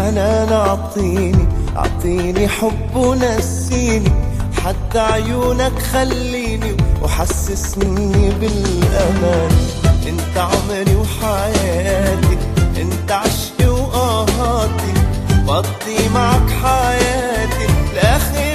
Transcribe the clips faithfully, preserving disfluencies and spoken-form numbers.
حنان اعطيني، اعطيني حب ونسيني، حتى عيونك خليني وحسسني بالامان. انت عمري وحياتي، انت عشقي وقهاتي، بقضي معك حياتي لاخر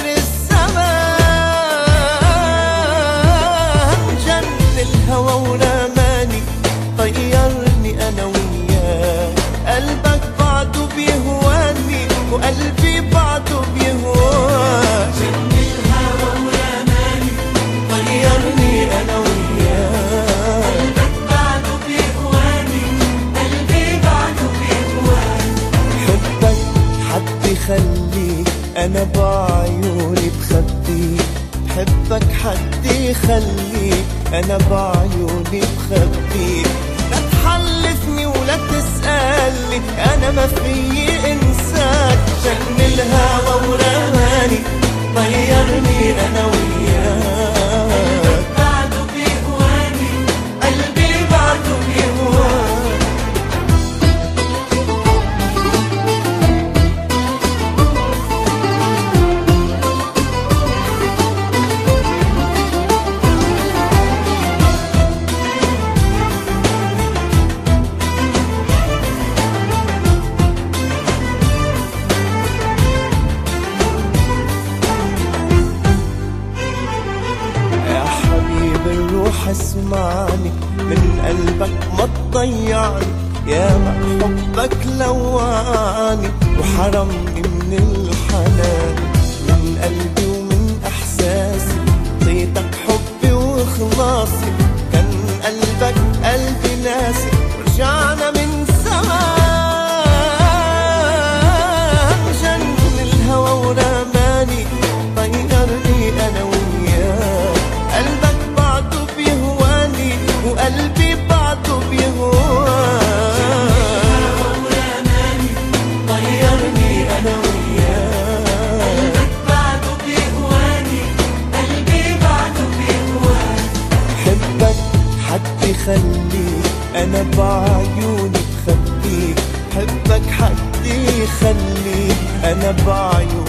الزمان. جن الهوى ورماني، طيرني انا وياك، قلبك بعده بيهواني وقلبي بعده بيهواك. جن الهوى ورماني، طيرني انا وياك، قلبك بعده بيهواني، قلبي بعده بيهواك. حبك حد يخليك انا بعيوني بخبيك، حبك حد يخليك انا بعيوني بخبيك. لا تحلفني ولا تسألني انا ما فيي انساك. جن الهوى ورماني، طيرني انا وياك، بعده بيهواني، قلبي بعده بيهواك. روح اسمعني، من قلبك ما تضيعني، يا ما حبك لواني وحرمني من الحنان. من قلبي ومن احساسي طيتك حبي وخلاصي، كان قلبك قلبي ناسي ورجعنا من زمان. جن الهوى ورماني، طيرني انا وياك، قلبك بعده بيهواني وقلبي بعده بيهواك. طيرني انا وياك، قلبك بعده بيهواني، قلبي بعده بيهواك. حبك حد يخليك انا بعيوني بخبيك، حبك حد يخليك انا بعيوني